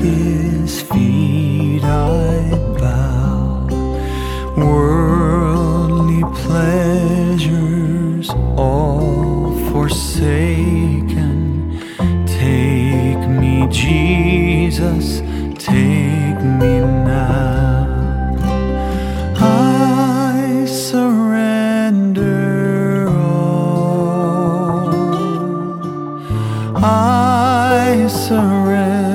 His feet I bow. Worldly pleasures all forsaken. Take me, Jesus, take me now. I surrender all. I surrender.